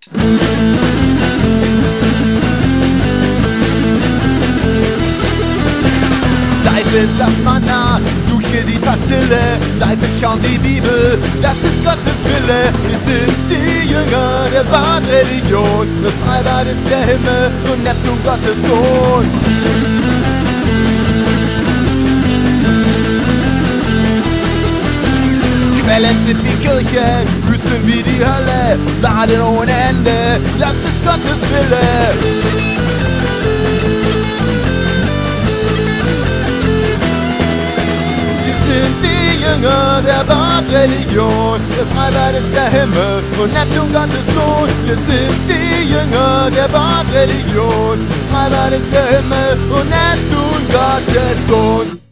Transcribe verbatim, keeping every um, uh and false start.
Seife ist das Manna, such dir die Pastille. Seife schaut die Bibel, das ist Gottes Wille. Wir sind die Jünger der wahren Religion. Das Freibad ist der Himmel und Neptun Gottes Sohn. Quellen sind wie Kirchen, Wüsten wie die Hölle. Baden ohne Ende, das ist Gottes Wille. Jünger der wahren Religion. Das Freibad ist der Himmel und Neptun Gottes Sohn. Wir sind die Jünger der wahren Religion. Das Freibad ist der Himmel und Neptun Gottes Sohn.